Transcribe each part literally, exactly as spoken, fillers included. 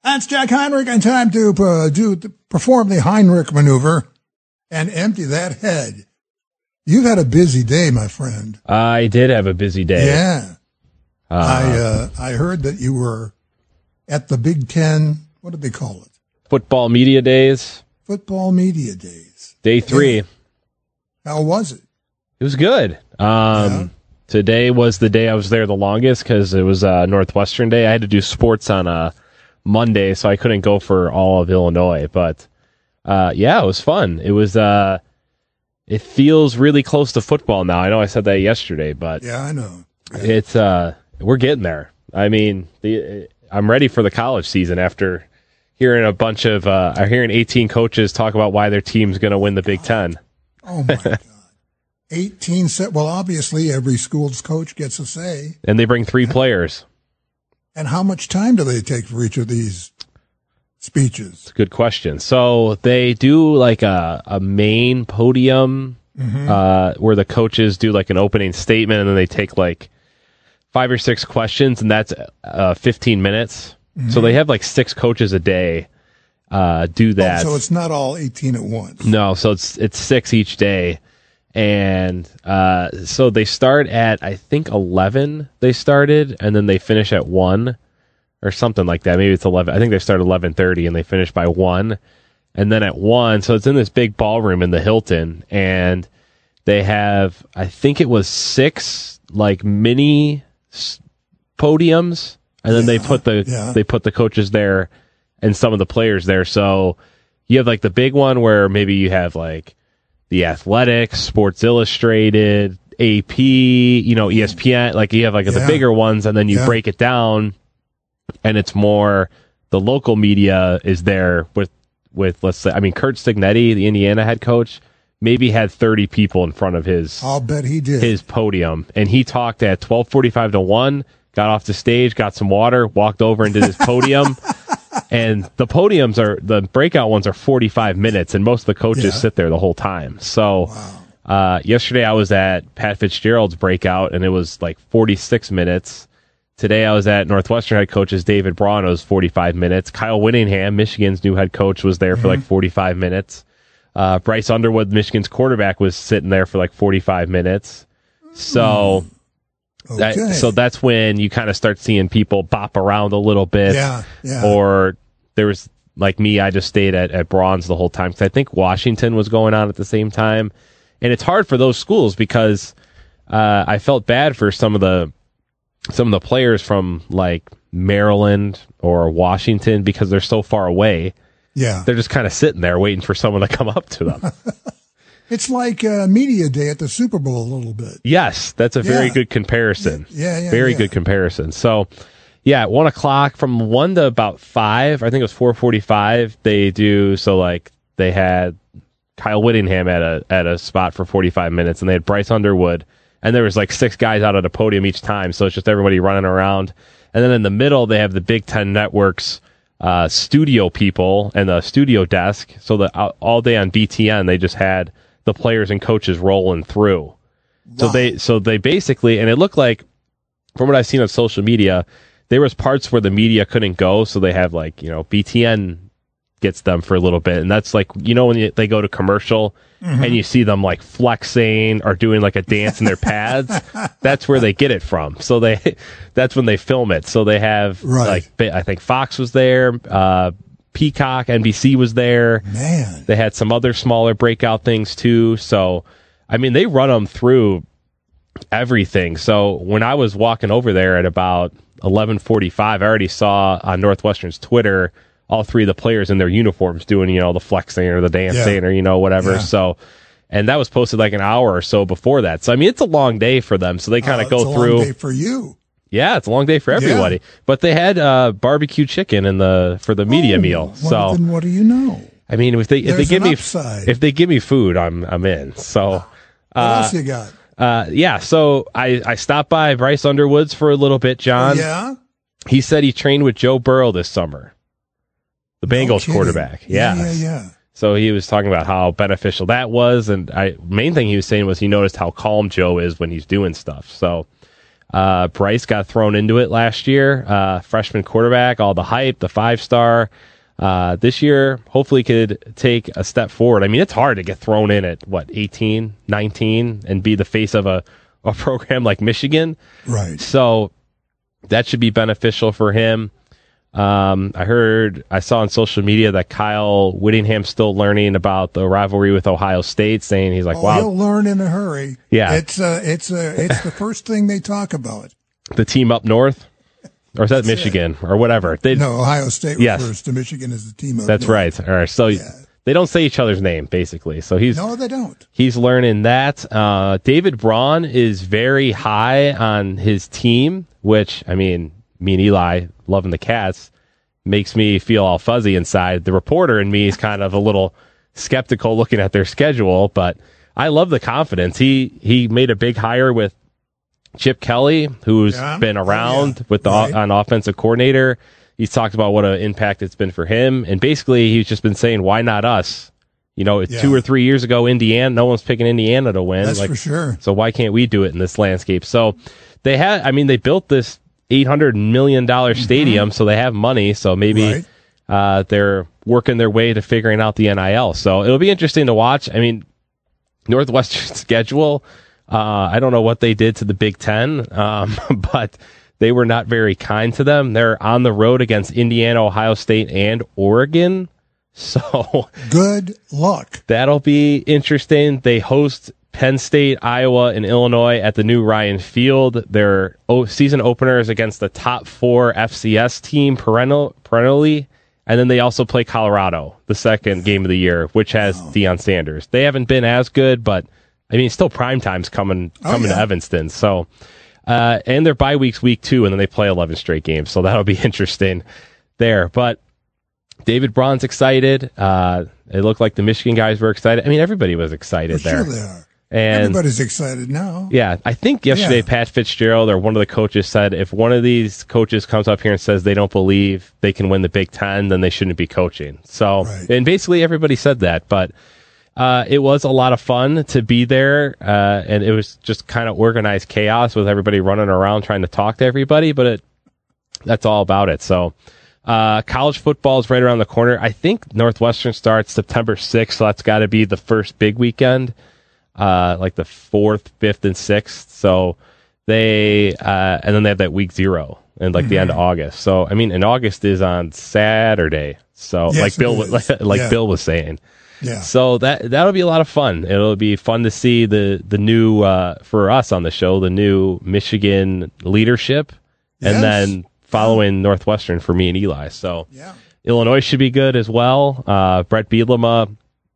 That's Jack Heinrich, and time to uh, do to perform the Heinrich maneuver and empty that head. You've had a busy day, my friend. I did have a busy day. Yeah. Uh, I uh, I heard that you were at the Big Ten, what did they call it? Football Media Days. Football Media Days. Day three. Yeah. How was it? It was good. Um, Yeah. Today was the day I was there the longest because it was uh, Northwestern Day. I had to do sports on a Monday, so I couldn't go for all of Illinois. But, uh, yeah, it was fun. It was... Uh, it feels really close to football now. I know I said that yesterday, but Yeah, I know. Yeah. it's... Uh, we're getting there. I mean, the, I'm ready for the college season after hearing a bunch of, uh, I'm hearing eighteen coaches talk about why their team's going to win the Big Ten. Oh, my God. eighteen set. Well, obviously, every school's coach gets a say. And they bring three players. And how much time do they take for each of these speeches? It's a good question. So they do like a, a main podium Mm-hmm. uh, where the coaches do like an opening statement, and then they take like five or six questions, and that's uh, fifteen minutes. Mm-hmm. So they have like six coaches a day uh, do that. Oh, so it's not all eighteen at once. No, so it's it's six each day. And uh, so they start at, I think, eleven they started, and then they finish at one or something like that. Maybe it's eleven. I think they start at eleven thirty, and they finish by one. And then at one, so it's in this big ballroom in the Hilton, and they have, I think it was six, like, mini s- podiums, and then Yeah, they put the yeah. they put the coaches there and some of the players there. So you have, like, the big one where maybe you have, like, The Athletic, Sports Illustrated, A P, you know, E S P N, like you have like the Yeah. bigger ones, and then you Yeah. break it down, and it's more the local media is there with with let's say, I mean, Kurt Stignetti, the Indiana head coach, maybe had thirty people in front of his I'll bet he did. his podium, and he talked at twelve forty-five to one, got off the stage, got some water, walked over and did his podium. And the podiums are, the breakout ones are forty-five minutes, and most of the coaches Yeah. sit there the whole time. So Wow. uh, yesterday I was at Pat Fitzgerald's breakout, and it was like forty-six minutes. Today I was at Northwestern head coach's David Braun. It was forty-five minutes. Kyle Whittingham, Michigan's new head coach, was there for like forty-five minutes. Uh, Bryce Underwood, Michigan's quarterback, was sitting there for like forty-five minutes. So... Okay. That, so that's when you kind of start seeing people bop around a little bit. Yeah, yeah. Or there was, like me, I just stayed at, at Bronze the whole time because I think Washington was going on at the same time. And it's hard for those schools because uh, I felt bad for some of the some of the players from like Maryland or Washington because they're so far away. yeah. They're just kind of sitting there waiting for someone to come up to them. It's like uh, media day at the Super Bowl a little bit. Yes, that's a very Yeah. good comparison. Yeah, yeah, Very yeah. good comparison. So, yeah, at one o'clock from one to about five, I think it was four forty-five. They do so like they had Kyle Whittingham at a at a spot for forty-five minutes, and they had Bryce Underwood, and there was like six guys out at a podium each time. So it's just everybody running around, and then in the middle they have the Big Ten Network's uh, studio people and the studio desk. So that all- all day on B T N they just had the players and coaches rolling through. So Wow. they so they basically, and it looked like from what I've seen on social media, there was parts where the media couldn't go, so they have like, you know, B T N gets them for a little bit, and that's like, you know, when you, they go to commercial Mm-hmm. and you see them like flexing or doing like a dance in their pads, that's where they get it from. So they that's when they film it. So they have Right. like, I think Fox was there, uh, Peacock, N B C was there. Man. They had some other smaller breakout things too. So, I mean, they run them through everything. So when I was walking over there at about eleven forty-five, I already saw on Northwestern's Twitter all three of the players in their uniforms doing, you know, the flexing or the dancing Yeah. or, you know, whatever. Yeah. So, and that was posted like an hour or so before that. So, I mean, it's a long day for them. So they kind Uh, of go it's a through. long day for you. Yeah, it's a long day for everybody. But they had uh, barbecue chicken in the for the media Oh, meal. well, So then what do you know? I mean, if they if they There's give an me upside. if they give me food, I'm I'm in. So What uh, else you got? uh, yeah, so I I stopped by Bryce Underwood's for a little bit. John, Yeah. he said he trained with Joe Burrow this summer, the No Bengals kidding. quarterback. Yeah, Yes. yeah, yeah. So he was talking about how beneficial that was, and I main thing he was saying was he noticed how calm Joe is when he's doing stuff. So Uh, Bryce got thrown into it last year. Uh, freshman quarterback, all the hype, the five-star. Uh, this year, hopefully could take a step forward. I mean, it's hard to get thrown in at, what, eighteen, nineteen, and be the face of a, a program like Michigan. Right. So that should be beneficial for him. Um, I heard, I saw on social media that Kyle Whittingham's still learning about the rivalry with Ohio State, saying he's like, oh, wow. He'll learn in a hurry. Yeah. It's, uh, it's, uh, it's the first thing they talk about. The team up north? Or is that That's Michigan it. Or whatever? They, no, Ohio State yes. refers to Michigan as the team up That's north. right. All right. So yeah. they don't say each other's name, basically. So he's No, they don't. He's learning that. Uh, David Braun is very high on his team, which, I mean, me and Eli loving the Cats makes me feel all fuzzy inside. The reporter in me is kind of a little skeptical looking at their schedule, but I love the confidence. He he made a big hire with Chip Kelly, who's yeah. been around oh, yeah. with the right. on offensive coordinator. He's talked about what an impact it's been for him, and basically he's just been saying, "Why not us?" You know, yeah. two or three years ago, Indiana, no one's picking Indiana to win. That's like, for sure. So why can't we do it in this landscape? So they had, I mean, they built this eight hundred million dollars mm-hmm. stadium, so they have money. So maybe right. uh, they're working their way to figuring out the N I L. So it'll be interesting to watch. I mean, Northwestern schedule, uh, I don't know what they did to the Big Ten, um, but they were not very kind to them. They're on the road against Indiana, Ohio State, and Oregon. So good luck. That'll be interesting. They host Penn State, Iowa, and Illinois at the new Ryan Field. Their o- season openers against the top four F C S team perennial, perennially. And then they also play Colorado, the second game of the year, which has wow. Deion Sanders. They haven't been as good, but I mean, still prime time's coming coming oh, yeah. to Evanston. So, uh, and their bye week's week two, and then they play eleven straight games. So that'll be interesting there. But David Braun's excited. Uh, it looked like the Michigan guys were excited. I mean, everybody was excited well, there. Sure they are. And everybody's excited now. Yeah, I think yesterday yeah. Pat Fitzgerald or one of the coaches said if one of these coaches comes up here and says they don't believe they can win the Big Ten, then they shouldn't be coaching. So, right. and basically everybody said that, but uh, it was a lot of fun to be there, uh, and it was just kind of organized chaos with everybody running around trying to talk to everybody, but it that's all about it. So, uh, college football is right around the corner. I think Northwestern starts September sixth, so that's got to be the first big weekend. Uh, like the fourth, fifth, and sixth. So they, uh, and then they have that week zero and like mm-hmm. the end of August. So, I mean, and August is on Saturday. So yes, like Bill, was, like, like yeah. Bill was saying. Yeah. So that, that'll be a lot of fun. It'll be fun to see the, the new, uh, for us on the show, the new Michigan leadership and yes. then following yeah. Northwestern for me and Eli. So yeah. Illinois should be good as well. Uh, Brett Bielema,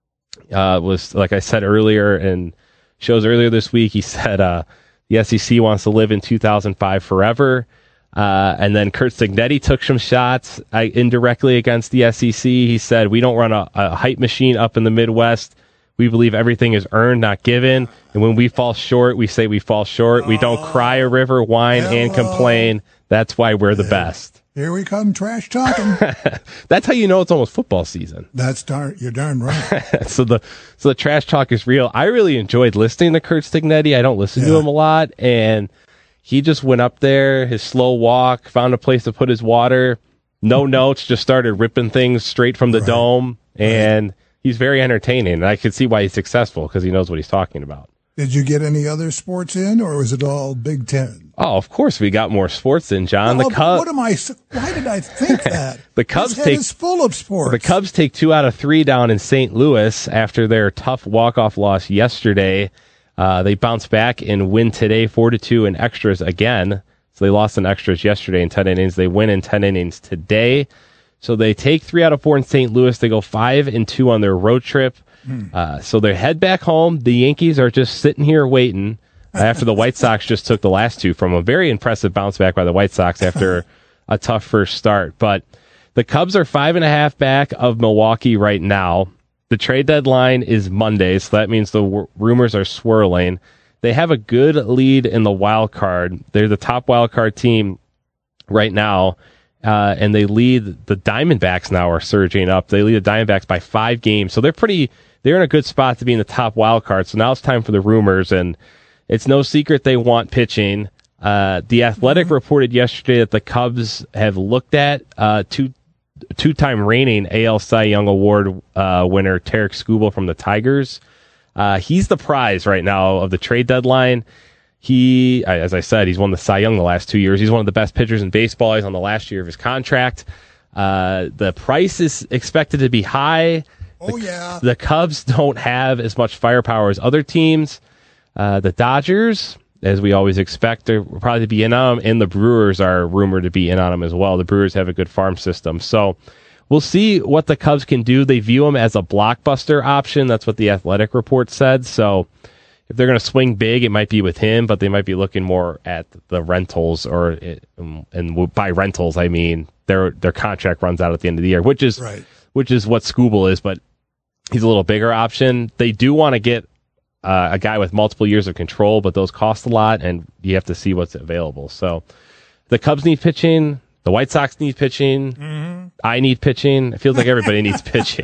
Uh, was, like I said earlier in shows earlier this week, he said uh, the S E C wants to live in two thousand five forever. Uh, and then Kurt Signetti took some shots uh, indirectly against the S E C. He said, we don't run a, a hype machine up in the Midwest. We believe everything is earned, not given. And when we fall short, we say we fall short. We don't cry a river, whine, Hello. and complain. That's why we're the best. Here we come, trash talking. That's how you know it's almost football season. That's darn, you're darn right. so the so the trash talk is real. I really enjoyed listening to Kurt Signetti. I don't listen yeah. to him a lot, and he just went up there, his slow walk, found a place to put his water, no notes, just started ripping things straight from the right. dome, and right. he's very entertaining. And I can see why he's successful because he knows what he's talking about. Did you get any other sports in, or was it all Big Ten? Oh, of course we got more sports in, John. Well, the Cubs. What am I? Why did I think that? the Cubs His head take is full of sports. The Cubs take two out of three down in Saint Louis after their tough walk-off loss yesterday. Uh, they bounce back and win today, four to two in extras again. So they lost in extras yesterday in ten innings. They win in ten innings today. So they take three out of four in Saint Louis. They go five and two on their road trip. Hmm. Uh, so they head back home. The Yankees are just sitting here waiting after the White Sox just took the last two from a very impressive bounce back by the White Sox after a tough first start. But the Cubs are five and a half back of Milwaukee right now. The trade deadline is Monday, so that means the w- rumors are swirling. They have a good lead in the wild card. They're the top wild card team right now, uh, and they lead. The Diamondbacks now are surging up. They lead the Diamondbacks by five games, so they're pretty. They're in a good spot to be in the top wild card. So now it's time for the rumors, and it's no secret they want pitching. Uh, the Athletic mm-hmm. reported yesterday that the Cubs have looked at uh, two two-time reigning A L Cy Young Award uh, winner Tarik Skubal from the Tigers. Uh, he's the prize right now of the trade deadline. He, as I said, he's won the Cy Young the last two years. He's one of the best pitchers in baseball. He's on the last year of his contract. Uh, the price is expected to be high. Oh, the, yeah. The Cubs don't have as much firepower as other teams. Uh, the Dodgers, as we always expect, they're probably to be in on them, and the Brewers are rumored to be in on them as well. The Brewers have a good farm system. So we'll see what the Cubs can do. They view them as a blockbuster option. That's what the Athletic report said. So if they're going to swing big, it might be with him, but they might be looking more at the rentals, or it, and by rentals I mean their their contract runs out at the end of the year, which is right. which is what Skubal is, but he's a little bigger option. They do want to get uh, a guy with multiple years of control, but those cost a lot, and you have to see what's available. So the Cubs need pitching. The White Sox need pitching. Mm-hmm. I need pitching. It feels like everybody needs pitching.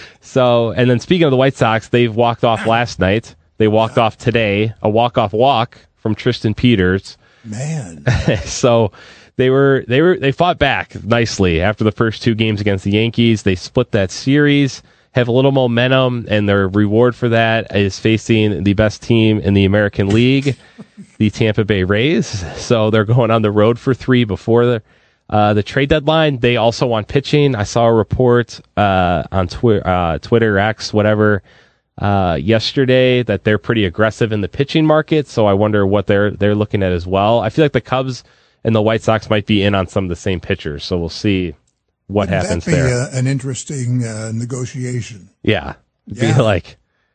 So, and then speaking of the White Sox, they've walked off last night. They walked off today, a walk-off walk from Tristan Peters. Man. So they were they were they fought back nicely after the first two games against the Yankees. They split that series, have a little momentum, and their reward for that is facing the best team in the American League, the Tampa Bay Rays. So they're going on the road for three before the uh, the trade deadline. They also want pitching. I saw a report uh, on Twi- uh, Twitter, X, whatever, Uh, yesterday that they're pretty aggressive in the pitching market, so I wonder what they're they're looking at as well. I feel like the Cubs and the White Sox might be in on some of the same pitchers, so we'll see what Wouldn't happens that be there. A, an interesting uh, negotiation. Yeah. Yeah. Be like,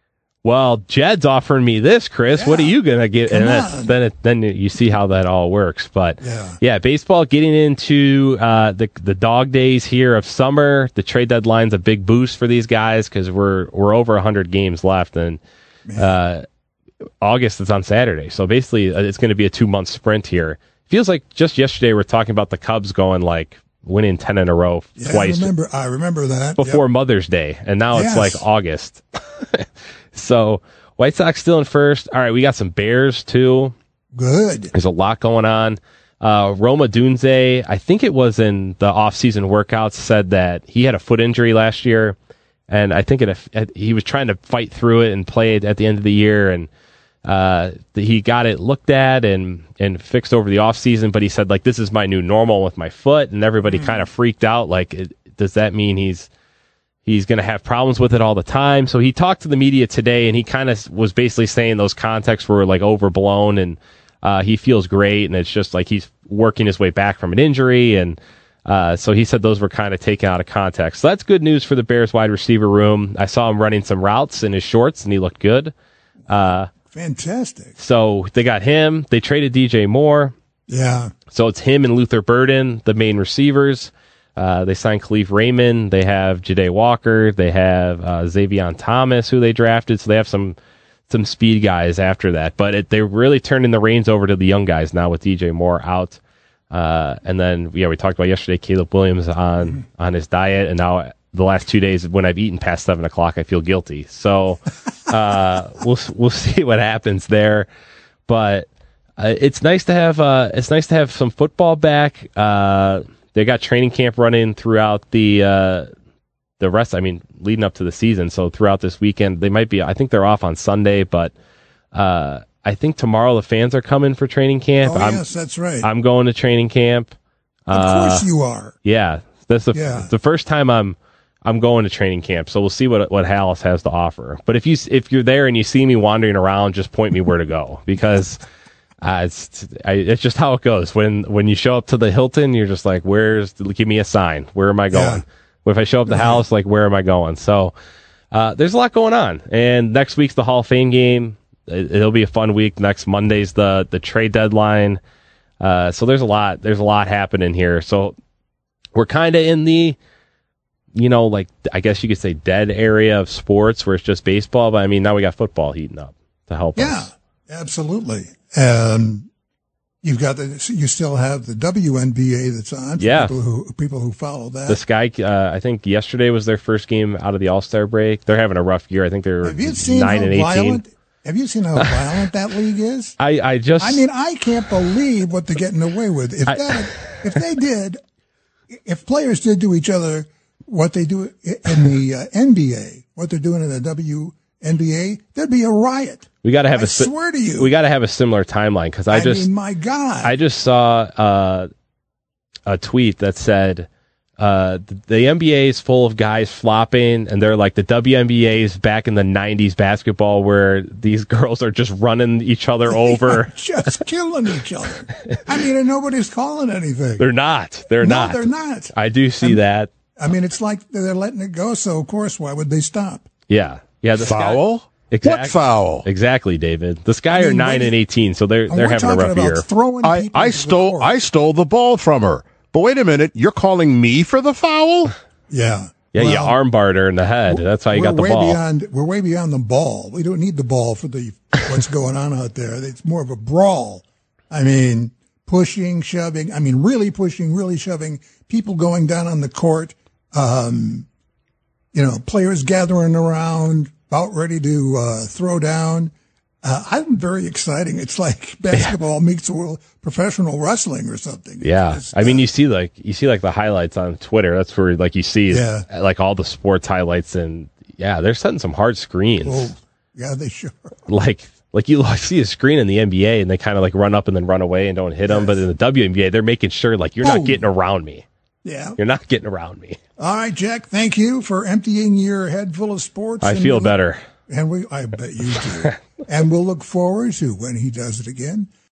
well, Jed's offering me this, Chris. Yeah. What are you gonna get? Come and that's, on. then it, then you see how that all works. But Yeah. yeah, baseball getting into uh, the the dog days here of summer. The trade deadline's a big boost for these guys because we're we're over a hundred games left, and uh, August is on Saturday. So basically, uh, it's going to be a two month sprint here. Feels like just yesterday we're talking about the Cubs going like winning ten in a row Yeah, twice. I remember, I remember that. Before Yep. Mother's Day, and now it's Yes. like August. So White Sox still in first. All right, we got some Bears too. Good. There's a lot going on. Uh, Roma Dunze, I think it was in the off-season workouts, said that he had a foot injury last year, and I think it, he was trying to fight through it and play it at the end of the year, and uh, he got it looked at and and fixed over the off-season, but he said, like, this is my new normal with my foot, and everybody mm. kind of freaked out, like, it, does that mean he's He's going to have problems with it all the time? So he talked to the media today, and he kind of was basically saying those contexts were like overblown, and uh, he feels great, and it's just like he's working his way back from an injury. And uh, so he said those were kind of taken out of context. So that's good news for the Bears wide receiver room. I saw him running some routes in his shorts, and he looked good. Uh, Fantastic. So they got him. They traded D J Moore. Yeah. So it's him and Luther Burden, the main receivers. Uh, they signed Khalif Raymond. They have Jade Walker. They have uh, Xavion Thomas, who they drafted. So they have some some speed guys after that. But it, they're really turning the reins over to the young guys now with D J Moore out. Uh, and then, yeah, we talked about yesterday Caleb Williams on, mm-hmm. on his diet. And now the last two days when I've eaten past seven o'clock, I feel guilty. So uh, we'll we'll see what happens there. But uh, it's nice to have uh, it's nice to have some football back. Uh, They got training camp running throughout the uh, the rest. I mean, leading up to the season. So throughout this weekend, they might be. I think they're off on Sunday, but uh, I think tomorrow the fans are coming for training camp. Oh I'm, yes, that's right. I'm going to training camp. Of uh, course you are. Yeah, that's the Yeah. the first time I'm I'm going to training camp. So we'll see what what Hallis has to offer. But if you if you're there and you see me wandering around, just point me where to go because. Uh, it's I, it's just how it goes. When when you show up to the Hilton, you're just like, "Where's? Give me a sign. Where am I going?" Yeah. If I show up to the house, like, "Where am I going?" So uh, there's a lot going on. And next week's the Hall of Fame game. It, it'll be a fun week. Next Monday's the the trade deadline. Uh, so there's a lot. There's a lot happening here. So we're kind of in the, you know, like I guess you could say dead area of sports where it's just baseball. But I mean, now we got football heating up to help yeah, us. Yeah, absolutely. And you've got the, you still have the W N B A that's on. For yeah. People who, people who follow that. The Sky, uh, I think yesterday was their first game out of the All-Star break. They're having a rough year. I think they're have you seen nine how and eighteen. Violent, Have you seen how violent that league is? I, I just. I mean, I can't believe what they're getting away with. If I, that, if they did, if players did to each other what they do in the uh, N B A, what they're doing in the W N B A, there'd be a riot. We got to have I a. swear to you, we got to have a similar timeline because I, I just. mean, my God, I just saw uh, a tweet that said. Uh, the, the N B A is full of guys flopping, and they're like the W N B A's back in the nineties basketball where these girls are just running each other over. Just killing each other. I mean, and nobody's calling anything. They're not. They're no, not. they're not. I do see I, that. I mean, it's like they're letting it go, so of course, why would they stop? Yeah. Yeah. This foul? Guy, exactly, what foul? Exactly, David. This guy I mean, are nine and eighteen, so they're, they're having a rough year. I, I stole, I stole the ball from her. But wait a minute, you're calling me for the foul? Yeah. Yeah, well, you armbarred her in the head. That's how you got the way ball. Beyond, we're way beyond the ball. We don't need the ball for the what's going on out there. It's more of a brawl. I mean, pushing, shoving. I mean, really pushing, really shoving. People going down on the court. Um, you know, players gathering around, about ready to uh, throw down. Uh, I'm very exciting. It's like basketball yeah. meets world professional wrestling or something. Yeah, just, I mean, uh, you see like you see like the highlights on Twitter. That's where like you see yeah. like all the sports highlights, and yeah, they're setting some hard screens. Oh, yeah, they sure. Like like you see a screen in the N B A, and they kind of like run up and then run away and don't hit them. Yes. But in the W N B A, they're making sure like you're oh. not getting around me. Yeah, you're not getting around me. All right, Jack. Thank you for emptying your head full of sports. I feel better. And we, I bet you do. And we'll look forward to when he does it again.